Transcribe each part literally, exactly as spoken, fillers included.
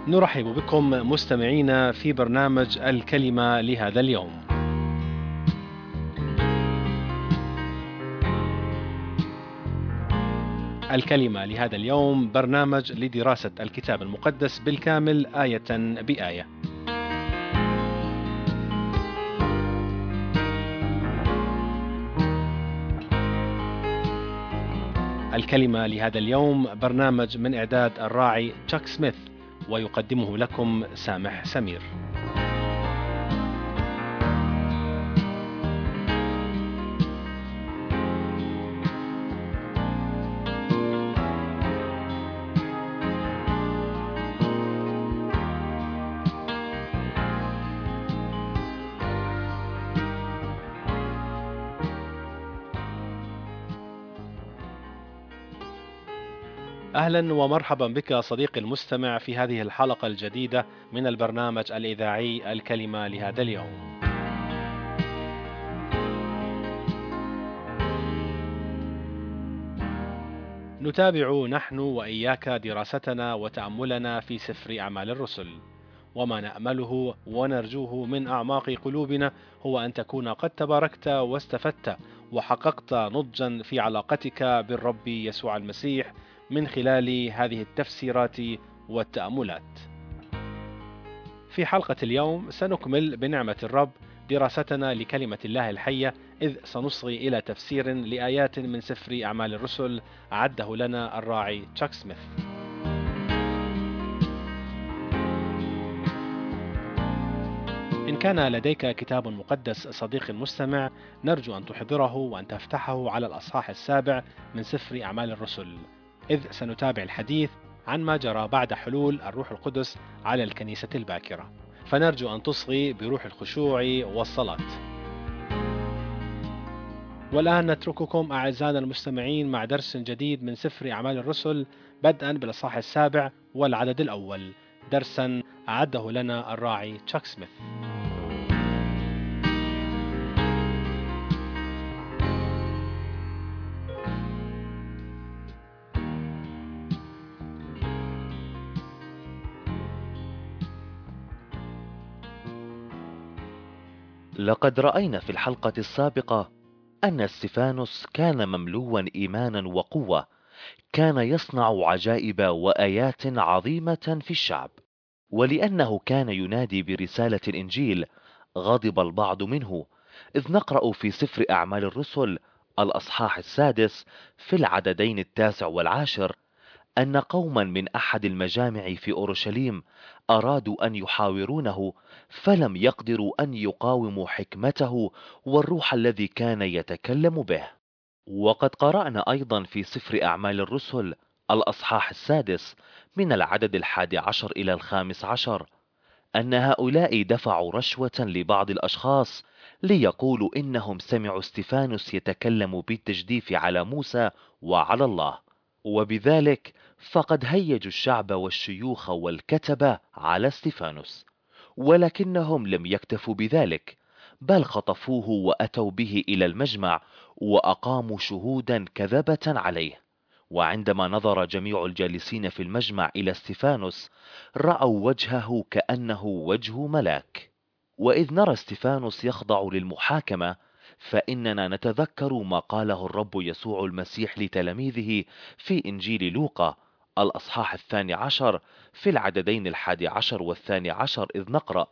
نرحب بكم مستمعينا في برنامج الكلمة لهذا اليوم. الكلمة لهذا اليوم برنامج لدراسة الكتاب المقدس بالكامل آية بآية. الكلمة لهذا اليوم برنامج من إعداد الراعي تشاك سميث، ويقدمه لكم سامح سمير. أهلا ومرحبا بك صديقي المستمع في هذه الحلقة الجديدة من البرنامج الإذاعي الكلمة لهذا اليوم. نتابع نحن وإياك دراستنا وتأملنا في سفر أعمال الرسل، وما نأمله ونرجوه من أعماق قلوبنا هو أن تكون قد تباركت واستفدت وحققت نضجا في علاقتك بالرب يسوع المسيح من خلال هذه التفسيرات والتأملات. في حلقة اليوم سنكمل بنعمة الرب دراستنا لكلمة الله الحية، إذ سنصغي إلى تفسير لآيات من سفر أعمال الرسل أعده لنا الراعي تشاك سميث. إن كان لديك كتاب مقدس صديقي المستمع، نرجو أن تحضره وأن تفتحه على الأصحاح السابع من سفر أعمال الرسل، إذ سنتابع الحديث عن ما جرى بعد حلول الروح القدس على الكنيسة الباكرة، فنرجو أن تصغي بروح الخشوع والصلاة. والآن نترككم أعزائنا المستمعين مع درس جديد من سفر أعمال الرسل، بدءا بالأصحاح السابع والعدد الأول، درسا أعده لنا الراعي تشاك سميث. لقد رأينا في الحلقة السابقة أن استفانوس كان مملوءا إيمانا وقوة، كان يصنع عجائب وآيات عظيمة في الشعب، ولأنه كان ينادي برسالة الإنجيل غضب البعض منه، إذ نقرأ في سفر أعمال الرسل الأصحاح السادس في العددين التاسع والعاشر أن قوما من أحد المجامع في أورشليم أرادوا أن يحاورونه، فلم يقدروا أن يقاوموا حكمته والروح الذي كان يتكلم به. وقد قرأنا أيضا في سفر أعمال الرسل الأصحاح السادس من العدد الحادي عشر إلى الخامس عشر أن هؤلاء دفعوا رشوة لبعض الأشخاص ليقولوا إنهم سمعوا استفانوس يتكلم بالتجديف على موسى وعلى الله، وبذلك فقد هيجوا الشعب والشيوخ والكتبة على استفانوس، ولكنهم لم يكتفوا بذلك، بل خطفوه وأتوا به إلى المجمع وأقاموا شهودا كذبة عليه. وعندما نظر جميع الجالسين في المجمع إلى استفانوس رأوا وجهه كأنه وجه ملاك. وإذ نرى استفانوس يخضع للمحاكمة، فإننا نتذكر ما قاله الرب يسوع المسيح لتلاميذه في إنجيل لوقا الأصحاح الثاني عشر في العددين الحادي عشر والثاني عشر، إذ نقرأ: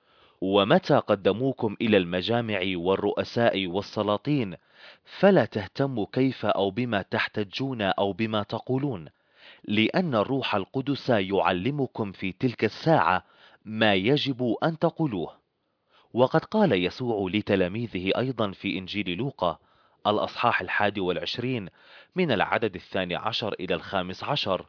ومتى قدموكم إلى المجامع والرؤساء والسلاطين فلا تهتموا كيف أو بما تحتجون أو بما تقولون، لأن الروح القدس يعلمكم في تلك الساعة ما يجب أن تقولوه. وقد قال يسوع لتلاميذه أيضا في إنجيل لوقا الأصحاح الحادي والعشرين من العدد الثاني عشر إلى الخامس عشر: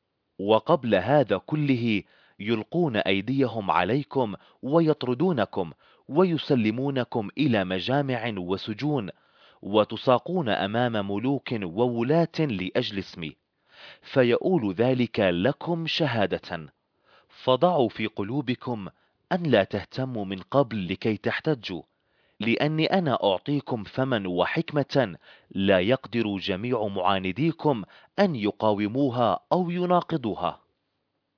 وقبل هذا كله يلقون أيديهم عليكم ويطردونكم ويسلمونكم إلى مجامع وسجون، وتساقون أمام ملوك وولاة لأجل اسمي، فيؤول ذلك لكم شهادة. فضعوا في قلوبكم أن لا تهتموا من قبل لكي تحتجوا، لأني أنا أعطيكم فما وحكمة لا يقدر جميع معانديكم أن يقاوموها أو يناقضوها.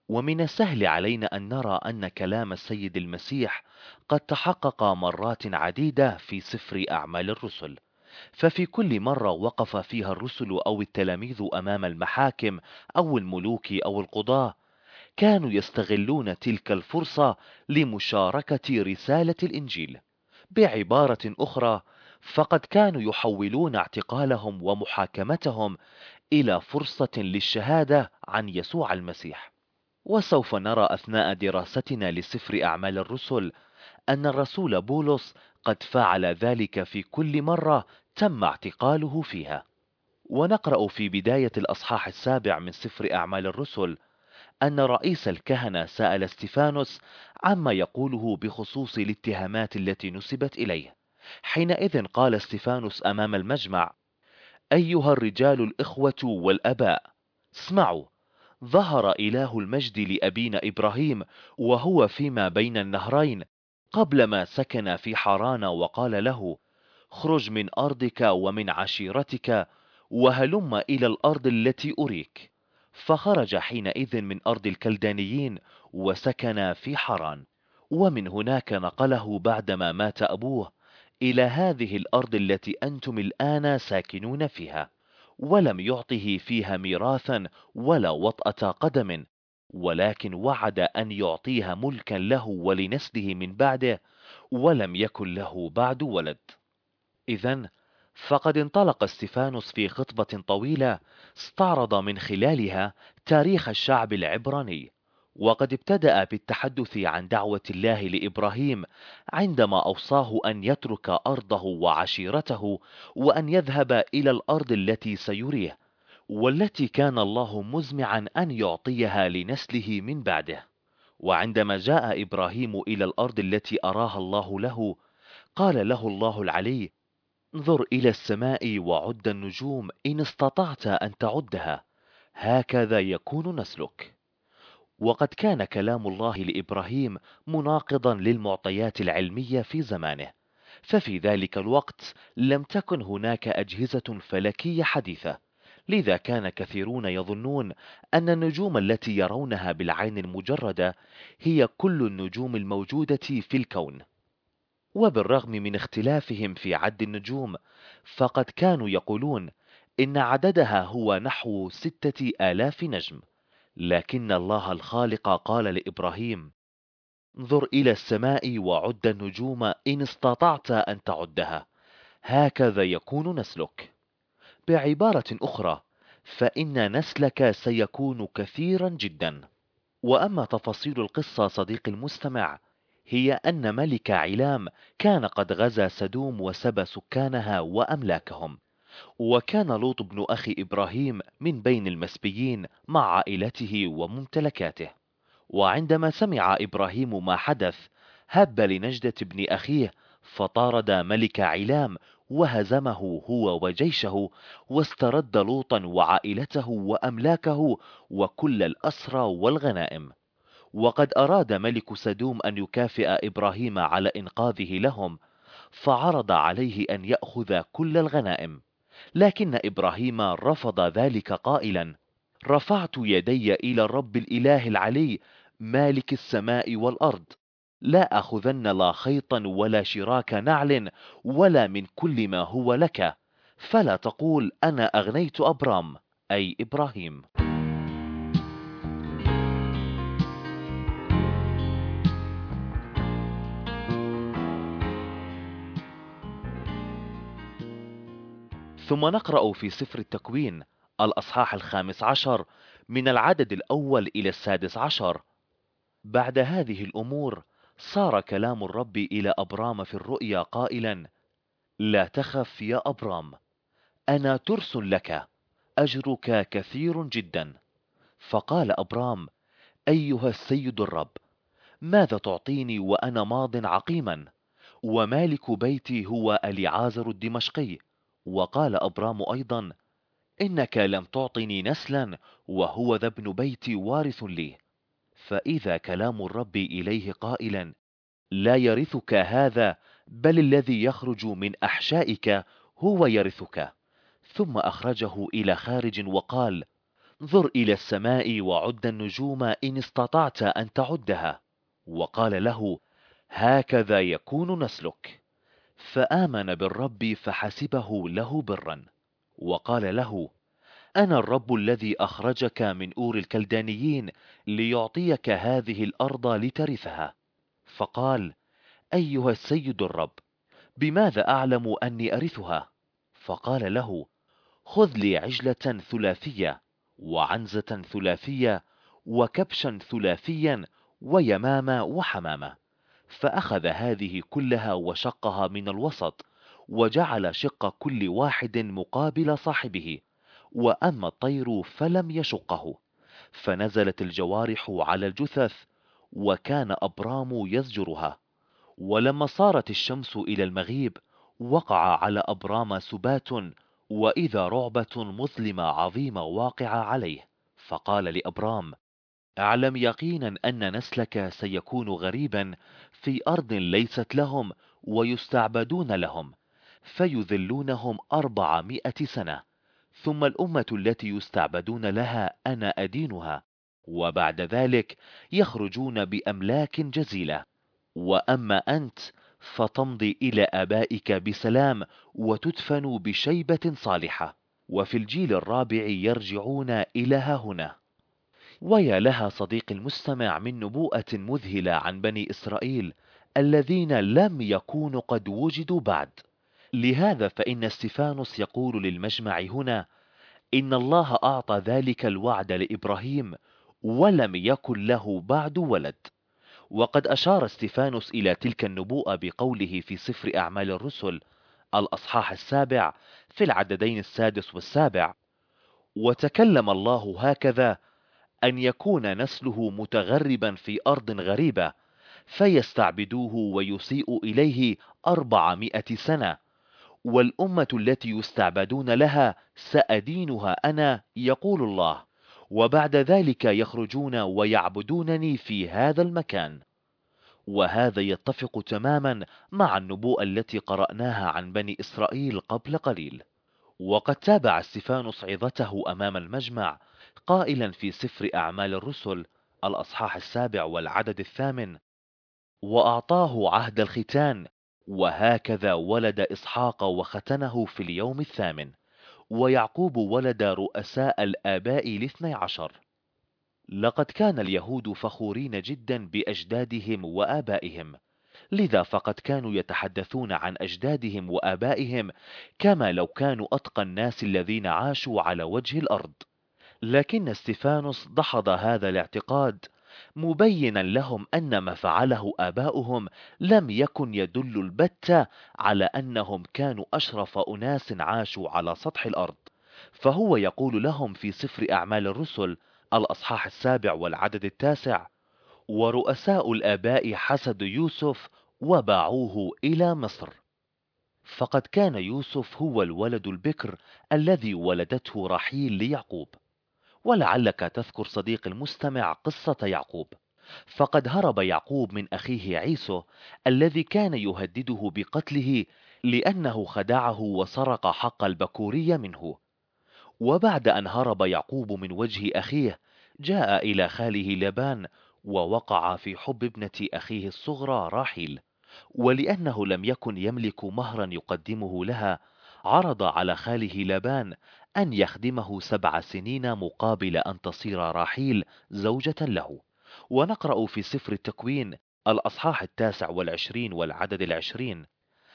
ومن السهل علينا أن نرى أن كلام السيد المسيح قد تحقق مرات عديدة في سفر أعمال الرسل، ففي كل مرة وقف فيها الرسل أو التلاميذ أمام المحاكم أو الملوك أو القضاة، كانوا يستغلون تلك الفرصة لمشاركة رسالة الإنجيل. بعبارة أخرى، فقد كانوا يحولون اعتقالهم ومحاكمتهم إلى فرصة للشهادة عن يسوع المسيح. وسوف نرى أثناء دراستنا لسفر أعمال الرسل أن الرسول بولس قد فعل ذلك في كل مرة تم اعتقاله فيها. ونقرأ في بداية الأصحاح السابع من سفر أعمال الرسل أن رئيس الكهنة سأل استفانوس عما يقوله بخصوص الاتهامات التي نسبت إليه. حينئذ قال استفانوس أمام المجمع: أيها الرجال الإخوة والأباء، اسمعوا، ظهر إله المجد لأبينا إبراهيم وهو فيما بين النهرين قبل ما سكن في حران، وقال له: اخرج من أرضك ومن عشيرتك وهلم إلى الأرض التي أريك. فخرج حينئذ من أرض الكلدانيين وسكن في حران، ومن هناك نقله بعدما مات أبوه إلى هذه الأرض التي أنتم الآن ساكنون فيها، ولم يعطه فيها ميراثا ولا وطأة قدم، ولكن وعد أن يعطيها ملكا له ولنسله من بعده، ولم يكن له بعد ولد. إذن فقد انطلق استفانوس في خطبة طويلة استعرض من خلالها تاريخ الشعب العبراني، وقد ابتدأ بالتحدث عن دعوة الله لإبراهيم عندما أوصاه أن يترك أرضه وعشيرته وأن يذهب إلى الأرض التي سيريه، والتي كان الله مزمعا أن يعطيها لنسله من بعده. وعندما جاء إبراهيم إلى الأرض التي أراها الله له، قال له الله العلي: انظر إلى السماء وعد النجوم إن استطعت أن تعدها، هكذا يكون نسلك. وقد كان كلام الله لإبراهيم مناقضا للمعطيات العلمية في زمانه، ففي ذلك الوقت لم تكن هناك أجهزة فلكية حديثة، لذا كان كثيرون يظنون أن النجوم التي يرونها بالعين المجردة هي كل النجوم الموجودة في الكون. وبالرغم من اختلافهم في عد النجوم، فقد كانوا يقولون إن عددها هو نحو ستة آلاف نجم، لكن الله الخالق قال لإبراهيم: انظر إلى السماء وعد النجوم إن استطعت أن تعدها، هكذا يكون نسلك. بعبارة أخرى، فإن نسلك سيكون كثيرا جدا. وأما تفاصيل القصة صديقي المستمع، هي أن ملك علام كان قد غزا سدوم وسبى سكانها وأملاكهم، وكان لوط بن أخي إبراهيم من بين المسبيين مع عائلته وممتلكاته. وعندما سمع إبراهيم ما حدث، هب لنجدة بن أخيه فطارد ملك علام وهزمه هو وجيشه، واسترد لوطا وعائلته وأملاكه وكل الأسرى والغنائم. وقد أراد ملك سدوم أن يكافئ إبراهيم على إنقاذه لهم، فعرض عليه أن يأخذ كل الغنائم، لكن إبراهيم رفض ذلك قائلا: رفعت يدي إلى الرب الإله العلي مالك السماء والأرض، لا أخذن لا خيطا ولا شراك نعل ولا من كل ما هو لك، فلا تقول أنا أغنيت أبرام أي إبراهيم. ثم نقرأ في سفر التكوين الأصحاح الخامس عشر من العدد الأول إلى السادس عشر: بعد هذه الأمور صار كلام الرب إلى أبرام في الرؤيا قائلا: لا تخف يا أبرام، أنا ترس لك، أجرك كثير جدا. فقال أبرام: أيها السيد الرب، ماذا تعطيني وأنا ماض عقيما؟ ومالك بيتي هو أليعازر الدمشقي. وقال أبرام أيضا: إنك لم تعطني نسلا، وهو ذا ابن بيتي وارث لي. فإذا كلام الرب إليه قائلا: لا يرثك هذا، بل الذي يخرج من أحشائك هو يرثك. ثم أخرجه إلى خارج وقال: انظر إلى السماء وعد النجوم إن استطعت أن تعدها. وقال له: هكذا يكون نسلك. فآمن بالرب فحسبه له برا. وقال له: أنا الرب الذي أخرجك من أور الكلدانيين ليعطيك هذه الأرض لترثها. فقال: أيها السيد الرب، بماذا أعلم أني أرثها؟ فقال له: خذ لي عجلة ثلاثية، وعنزة ثلاثية، وكبشا ثلاثيا، ويمامة وحمامة. فأخذ هذه كلها وشقها من الوسط، وجعل شق كل واحد مقابل صاحبه، وأما الطير فلم يشقه. فنزلت الجوارح على الجثث، وكان أبرام يزجرها. ولما صارت الشمس إلى المغيب، وقع على أبرام سبات، وإذا رعبة مظلمة عظيمة واقعة عليه. فقال لأبرام: اعلم يقينا أن نسلك سيكون غريبا في أرض ليست لهم، ويستعبدون لهم، فيذلونهم أربعمائة سنة، ثم الأمة التي يستعبدون لها أنا أدينها، وبعد ذلك يخرجون بأملاك جزيلة. وأما أنت فتمضي إلى آبائك بسلام، وتدفن بشيبة صالحة، وفي الجيل الرابع يرجعون إلى هنا. ويا لها صديق المستمع من نبوءة مذهلة عن بني إسرائيل الذين لم يكونوا قد وجدوا بعد. لهذا فإن استفانوس يقول للمجمع هنا: إن الله أعطى ذلك الوعد لإبراهيم، ولم يكن له بعد ولد. وقد أشار استفانوس إلى تلك النبوءة بقوله في سفر أعمال الرسل الأصحاح السابع في العددين السادس والسابع: وتكلم الله هكذا أن يكون نسله متغربا في أرض غريبة، فيستعبدوه ويسيء إليه أربعمائة سنة، والأمة التي يستعبدون لها سأدينها أنا، يقول الله، وبعد ذلك يخرجون ويعبدونني في هذا المكان. وهذا يتفق تماما مع النبوءة التي قرأناها عن بني إسرائيل قبل قليل. وقد تابع استفانوس عظته أمام المجمع قائلا في سفر أعمال الرسل الأصحاح السابع والعدد الثامن: وأعطاه عهد الختان، وهكذا ولد إسحاق وختنه في اليوم الثامن، ويعقوب ولد رؤساء الآباء الاثني عشر. لقد كان اليهود فخورين جدا بأجدادهم وآبائهم، لذا فقد كانوا يتحدثون عن أجدادهم وآبائهم كما لو كانوا أتقى الناس الذين عاشوا على وجه الأرض. لكن استفانوس دحض هذا الاعتقاد، مبينا لهم أن ما فعله آباؤهم لم يكن يدل البتة على أنهم كانوا أشرف أناس عاشوا على سطح الأرض. فهو يقول لهم في سفر أعمال الرسل الأصحاح السابع والعدد التاسع: ورؤساء الآباء حسدوا يوسف وباعوه إلى مصر. فقد كان يوسف هو الولد البكر الذي ولدته رحيل ليعقوب. ولعلك تذكر صديق المستمع قصة يعقوب، فقد هرب يعقوب من أخيه عيسو الذي كان يهدده بقتله لأنه خدعه وسرق حق البكورية منه. وبعد أن هرب يعقوب من وجه أخيه، جاء إلى خاله لابان، ووقع في حب ابنة أخيه الصغرى راحيل. ولأنه لم يكن يملك مهرا يقدمه لها، عرض على خاله لابان أن يخدمه سبع سنين مقابل أن تصير راحيل زوجة له. ونقرأ في سفر التكوين الأصحاح التاسع والعشرين والعدد العشرين: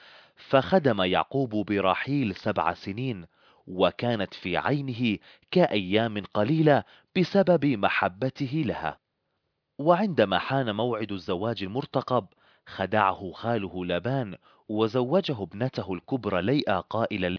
فخدم يعقوب براحيل سبع سنين، وكانت في عينه كأيام قليلة بسبب محبته لها. وعندما حان موعد الزواج المرتقب، خدعه خاله لابان وزوجه ابنته الكبرى ليئة قائلا: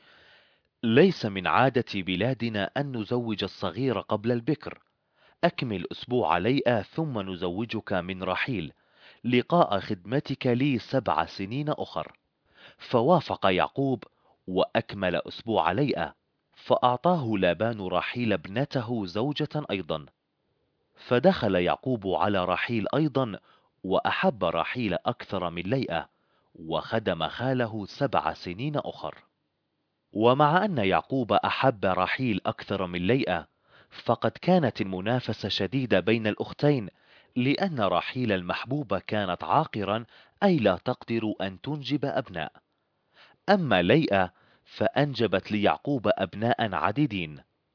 ليس من عادة بلادنا أن نزوج الصغير قبل البكر، أكمل أسبوع ليئة ثم نزوجك من رحيل لقاء خدمتك لي سبع سنين أخر. فوافق يعقوب وأكمل أسبوع ليئة، فأعطاه لابان رحيل ابنته زوجة أيضا. فدخل يعقوب على رحيل أيضا، وأحب رحيل أكثر من ليئة، وخدم خاله سبع سنين أخر. ومع أن يعقوب أحب رحيل أكثر من ليئة، فقد كانت المنافسة شديدة بين الأختين، لأن راحيل المحبوبة كانت عاقرا، أي لا تقدر أن تنجب أبناء. أما ليئة فأنجبت ليعقوب أبناء عديدين.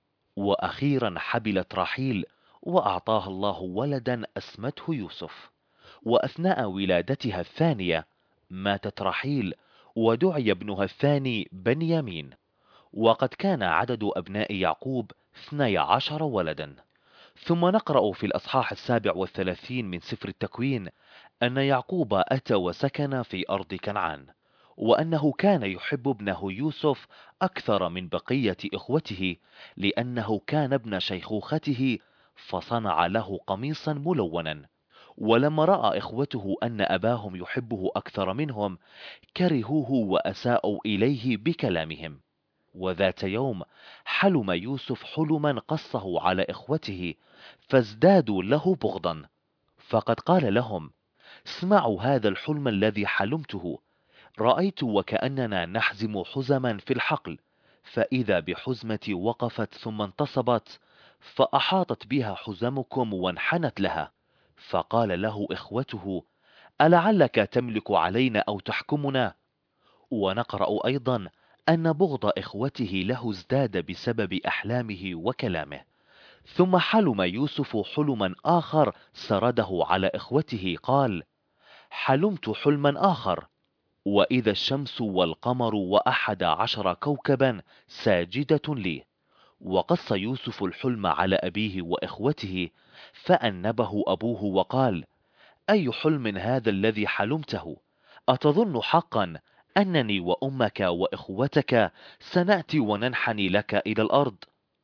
وأخيرا حبلت راحيل، وأعطاها الله ولدا أسمته يوسف. وأثناء ولادتها الثانية ماتت راحيل، ودعي ابنها الثاني بنيامين. وقد كان عدد أبناء يعقوب اثني عشر ولدا. ثم نقرأ في الأصحاح السابع والثلاثين من سفر التكوين أن يعقوب أتى وسكن في أرض كنعان، وأنه كان يحب ابنه يوسف أكثر من بقية إخوته، لأنه كان ابن شيخوخته، فصنع له قميصا ملونا. ولما رأى إخوته أن أباهم يحبه أكثر منهم، كرهوه وأساءوا إليه بكلامهم. وذات يوم حلم يوسف حلما قصه على إخوته، فازدادوا له بغضا. فقد قال لهم: اسمعوا هذا الحلم الذي حلمته. رأيت وكأننا نحزم حزما في الحقل، فإذا بحزمة وقفت ثم انتصبت، فأحاطت بها حزمكم وانحنت لها. فقال له إخوته: ألعلك تملك علينا أو تحكمنا؟ ونقرأ أيضا أن بغض إخوته له ازداد بسبب أحلامه وكلامه. ثم حلم يوسف حلما آخر سرده على إخوته، قال: حلمت حلما آخر، وإذا الشمس والقمر وأحد عشر كوكبا ساجدة لي. وقص يوسف الحلم على أبيه وإخوته، فأنبه أبوه وقال: أي حلم هذا الذي حلمته؟ أتظن حقا أنني وأمك وإخوتك سنأتي وننحني لك إلى الأرض؟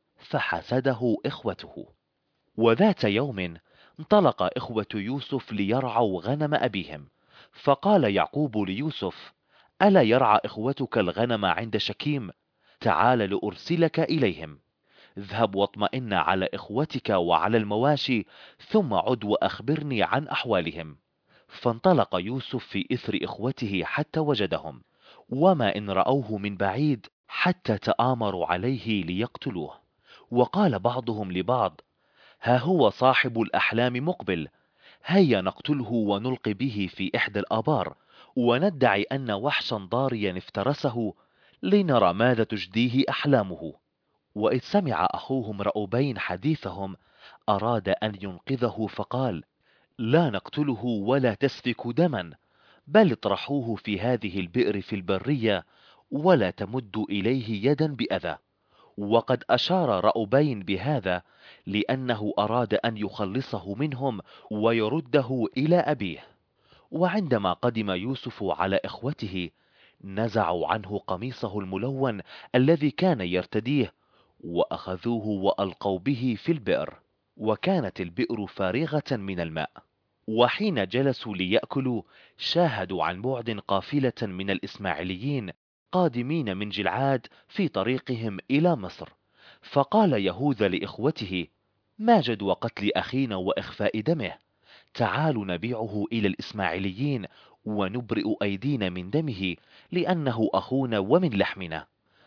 فحسده إخوته. وذات يوم انطلق إخوة يوسف ليرعوا غنم أبيهم. فقال يعقوب ليوسف: ألا يرعى إخوتك الغنم عند شكيم؟ تعال لأرسلك إليهم. اذهب واطمئن على إخوتك وعلى المواشي، ثم عد وأخبرني عن أحوالهم. فانطلق يوسف في إثر إخوته حتى وجدهم، وما إن رأوه من بعيد حتى تآمروا عليه ليقتلوه. وقال بعضهم لبعض: ها هو صاحب الأحلام مقبل، هيا نقتله ونلقي به في إحدى الآبار، وندعي أن وحشا ضاريا افترسه، لنرى ماذا تجديه أحلامه. وإذ سمع أخوهم رأوبين حديثهم، أراد أن ينقذه، فقال: لا نقتله ولا تسفك دما، بل اطرحوه في هذه البئر في البرية، ولا تمدوا إليه يدا بأذى. وقد أشار رأوبين بهذا لأنه أراد أن يخلصه منهم ويرده إلى أبيه. وعندما قدم يوسف على إخوته، نزعوا عنه قميصه الملون الذي كان يرتديه، وأخذوه وألقوا به في البئر، وكانت البئر فارغة من الماء. وحين جلسوا ليأكلوا، شاهدوا عن بعد قافلة من الإسماعيليين قادمين من جلعاد في طريقهم إلى مصر. فقال يهوذا لإخوته: ما جدوى قتل أخينا وإخفاء دمه؟ تعالوا نبيعه إلى الإسماعيليين ونبرئ أيدينا من دمه، لأنه أخونا ومن لحمنا.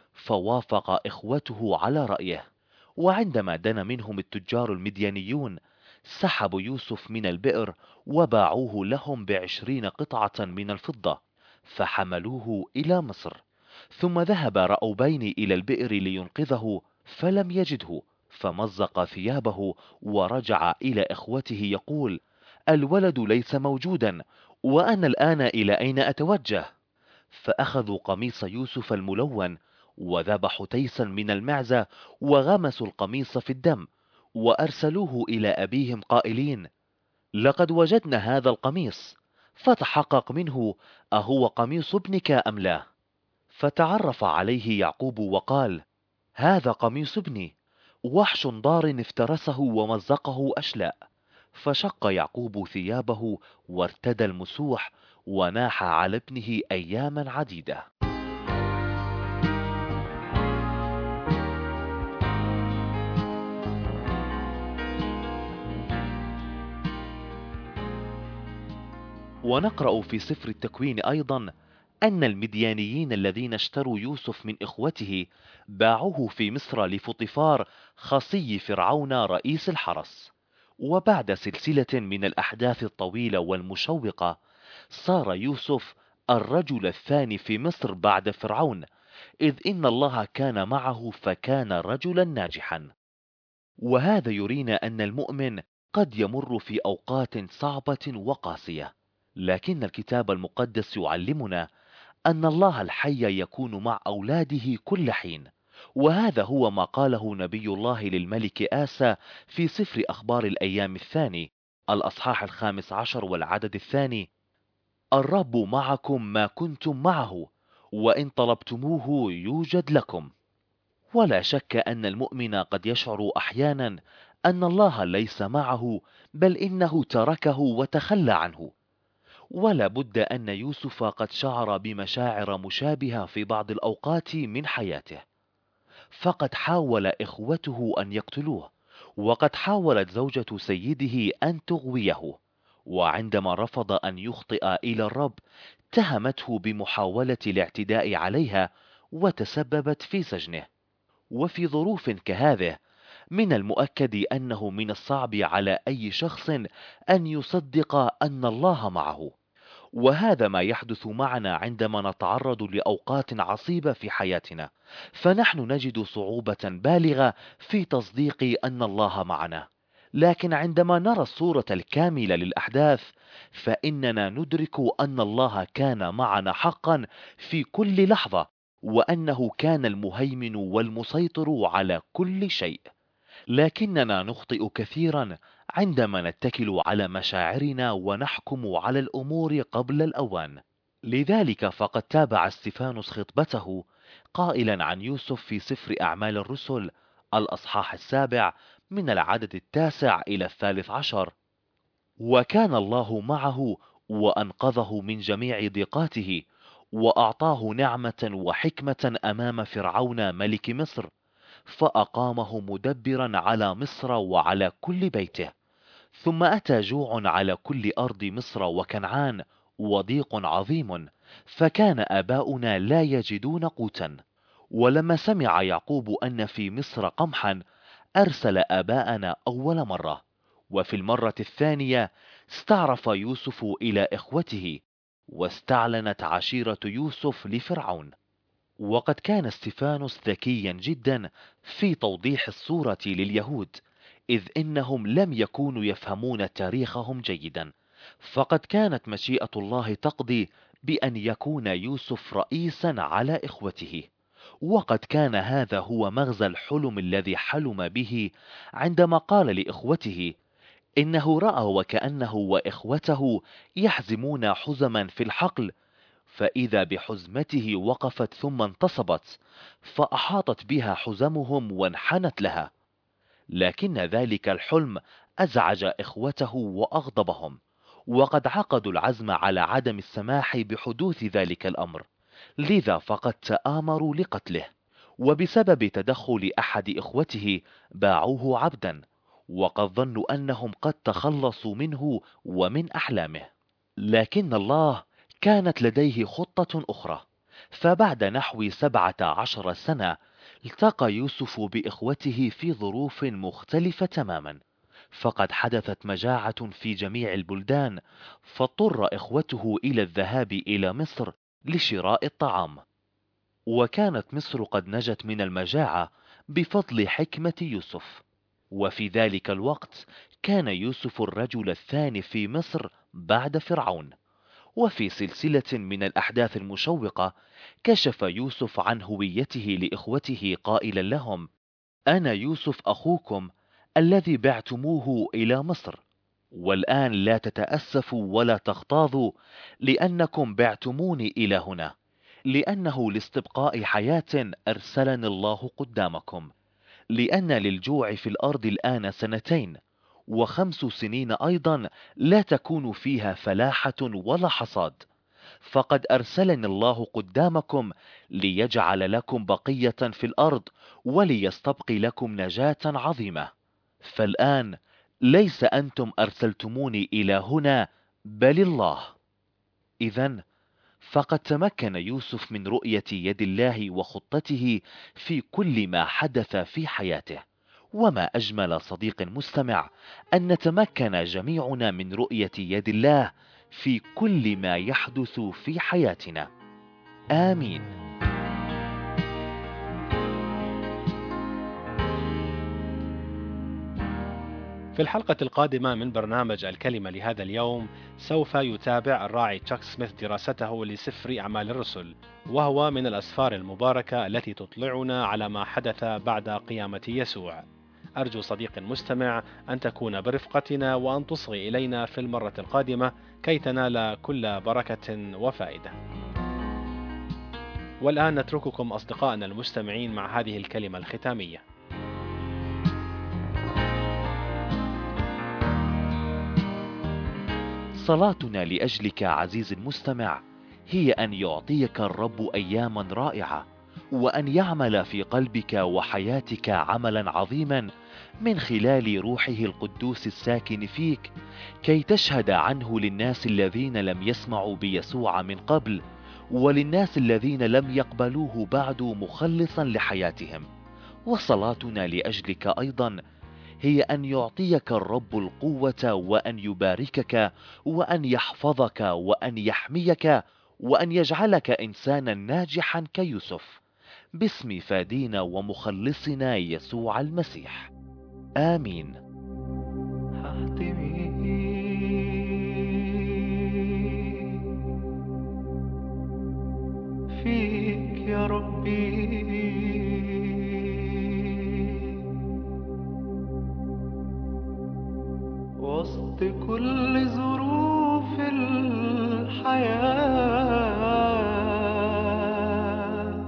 فوافق إخوته على رأيه. وعندما دنا منهم التجار المديانيون، سحبوا يوسف من البئر وباعوه لهم بعشرين قطعة من الفضة، فحملوه إلى مصر. ثم ذهب رأوبين إلى البئر لينقذه، فلم يجده، فمزق ثيابه ورجع إلى إخوته يقول: الولد ليس موجودا، وأنا الآن إلى أين أتوجه؟ فأخذوا قميص يوسف الملون، وذبحوا تيسا من المعزة، وغمسوا القميص في الدم، وأرسلوه إلى أبيهم قائلين: لقد وجدنا هذا القميص، فتحقق منه أهو قميص ابنك أم لا. فتعرف عليه يعقوب وقال: هذا قميص ابني، وحش ضار افترسه ومزقه أشلاء. فشق يعقوب ثيابه وارتدى المسوح، وناح على ابنه أياما عديدة. ونقرأ في سفر التكوين أيضا أن المديانيين الذين اشتروا يوسف من إخوته باعوه في مصر لفطفار خصي فرعون رئيس الحرس. وبعد سلسلة من الأحداث الطويلة والمشوقة، صار يوسف الرجل الثاني في مصر بعد فرعون، إذ إن الله كان معه فكان رجلا ناجحا. وهذا يرينا أن المؤمن قد يمر في أوقات صعبة وقاسية، لكن الكتاب المقدس يعلمنا أن الله الحي يكون مع أولاده كل حين. وهذا هو ما قاله نبي الله للملك آسى في سفر أخبار الأيام الثاني الأصحاح الخامس عشر والعدد الثاني: الرب معكم ما كنتم معه، وإن طلبتموه يوجد لكم. ولا شك أن المؤمن قد يشعر أحيانا أن الله ليس معه، بل إنه تركه وتخلى عنه. ولا بد أن يوسف قد شعر بمشاعر مشابهة في بعض الأوقات من حياته، فقد حاول إخوته أن يقتلوه، وقد حاولت زوجة سيده أن تغويه، وعندما رفض أن يخطئ إلى الرب اتهمته بمحاولة الاعتداء عليها وتسببت في سجنه. وفي ظروف كهذه من المؤكد أنه من الصعب على أي شخص أن يصدق أن الله معه. وهذا ما يحدث معنا عندما نتعرض لأوقات عصيبة في حياتنا، فنحن نجد صعوبة بالغة في تصديق أن الله معنا. لكن عندما نرى الصورة الكاملة للأحداث، فإننا ندرك أن الله كان معنا حقا في كل لحظة، وأنه كان المهيمن والمسيطر على كل شيء. لكننا نخطئ كثيرا عندما نتكل على مشاعرنا ونحكم على الأمور قبل الأوان. لذلك فقد تابع استفانوس خطبته قائلا عن يوسف في سفر أعمال الرسل الأصحاح السابع من العدد التاسع إلى الثالث عشر: وكان الله معه وأنقذه من جميع ضيقاته، وأعطاه نعمة وحكمة أمام فرعون ملك مصر، فأقامه مدبرا على مصر وعلى كل بيته. ثم أتى جوع على كل أرض مصر وكنعان وضيق عظيم، فكان آباؤنا لا يجدون قوتا. ولما سمع يعقوب أن في مصر قمحا أرسل آباءنا أول مرة، وفي المرة الثانية استعرف يوسف إلى إخوته، واستعلنت عشيرة يوسف لفرعون. وقد كان استفانوس ذكيا جدا في توضيح الصورة لليهود، إذ إنهم لم يكونوا يفهمون تاريخهم جيدا. فقد كانت مشيئة الله تقضي بأن يكون يوسف رئيسا على إخوته، وقد كان هذا هو مغزى الحلم الذي حلم به عندما قال لإخوته إنه رأى وكأنه وإخوته يحزمون حزما في الحقل، فإذا بحزمته وقفت ثم انتصبت، فأحاطت بها حزمهم وانحنت لها. لكن ذلك الحلم أزعج إخوته وأغضبهم، وقد عقدوا العزم على عدم السماح بحدوث ذلك الأمر، لذا فقد تآمروا لقتله. وبسبب تدخل أحد إخوته باعوه عبدا، وقد ظنوا أنهم قد تخلصوا منه ومن أحلامه. لكن الله كانت لديه خطة أخرى. فبعد نحو سبعة عشر سنة التقى يوسف بإخوته في ظروف مختلفة تماما، فقد حدثت مجاعة في جميع البلدان، فاضطر إخوته إلى الذهاب إلى مصر لشراء الطعام. وكانت مصر قد نجت من المجاعة بفضل حكمة يوسف. وفي ذلك الوقت كان يوسف الرجل الثاني في مصر بعد فرعون. وفي سلسلة من الأحداث المشوقة كشف يوسف عن هويته لإخوته قائلا لهم: أنا يوسف أخوكم الذي بعتموه إلى مصر، والآن لا تتأسفوا ولا تغتاظوا لأنكم بعتموني إلى هنا، لأنه لاستبقاء حياة أرسلني الله قدامكم، لأن للجوع في الأرض الآن سنتين، وخمس سنين أيضا لا تكون فيها فلاحة ولا حصاد، فقد أرسلني الله قدامكم ليجعل لكم بقية في الأرض وليستبقي لكم نجاة عظيمة. فالآن ليس أنتم أرسلتموني إلى هنا بل الله. إذن فقد تمكن يوسف من رؤية يد الله وخطته في كل ما حدث في حياته. وما أجمل صديق مستمع أن نتمكن جميعنا من رؤية يد الله في كل ما يحدث في حياتنا. آمين. في الحلقة القادمة من برنامج الكلمة لهذا اليوم سوف يتابع الراعي تشاك سميث دراسته لسفر أعمال الرسل، وهو من الأسفار المباركة التي تطلعنا على ما حدث بعد قيامة يسوع. أرجو صديق مستمع أن تكون برفقتنا وأن تصغي إلينا في المرة القادمة كي تنال كل بركة وفائدة. والآن نترككم أصدقائنا المستمعين مع هذه الكلمة الختامية. صلاتنا لأجلك عزيزي المستمع هي أن يعطيك الرب أياما رائعة، وأن يعمل في قلبك وحياتك عملا عظيما من خلال روحه القدوس الساكن فيك، كي تشهد عنه للناس الذين لم يسمعوا بيسوع من قبل، وللناس الذين لم يقبلوه بعد مخلصا لحياتهم. وصلاتنا لأجلك أيضا هي أن يعطيك الرب القوة، وأن يباركك، وأن يحفظك، وأن يحميك، وأن يجعلك إنسانا ناجحا كيوسف، باسم فادينا ومخلصنا يسوع المسيح. آمين. هحتمي فيك يا ربي، وسط كل ظروف الحياة،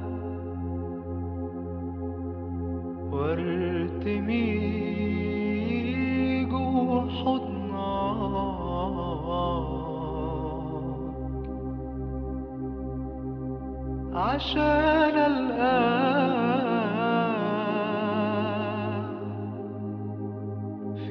وارتمي جوا حضنك عشان الآن في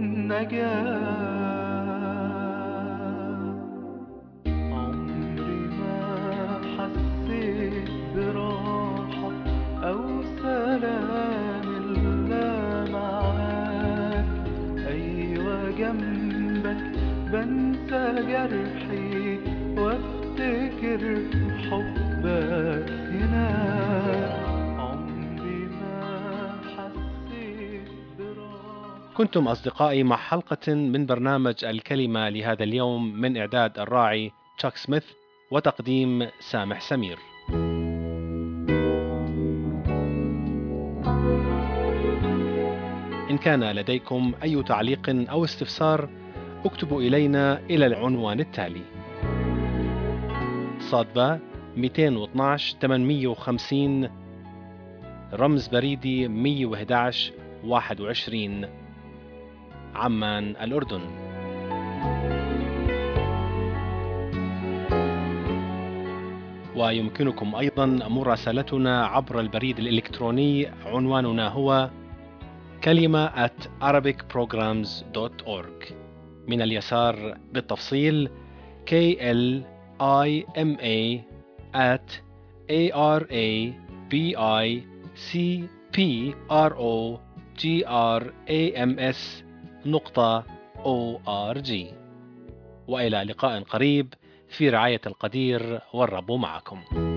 النجاة. عمري ما حسيت براحة أو سلام إلا معاك. أيوة جنبك بنسى جرحي وافتكر حبك هناك. عمري ما حسيت براحة. كنتم أصدقائي مع حلقة من برنامج الكلمة لهذا اليوم من إعداد الراعي تشاك سميث وتقديم سامح سمير. إن كان لديكم أي تعليق أو استفسار اكتبوا إلينا إلى العنوان التالي: صادبة مئتين واثناشر ثمانمئة وخمسين، رمز بريدي مئة وأحد عشر واحد وعشرين، عمان الأردن. ويمكنكم أيضا مراسلتنا عبر البريد الإلكتروني، عنواننا هو كلمة at arabic programs dot org. من اليسار بالتفصيل K L I M A at A R A B I C P R O G R A M S نقطة O R G. وإلى لقاء قريب في رعاية القدير، والرب معكم.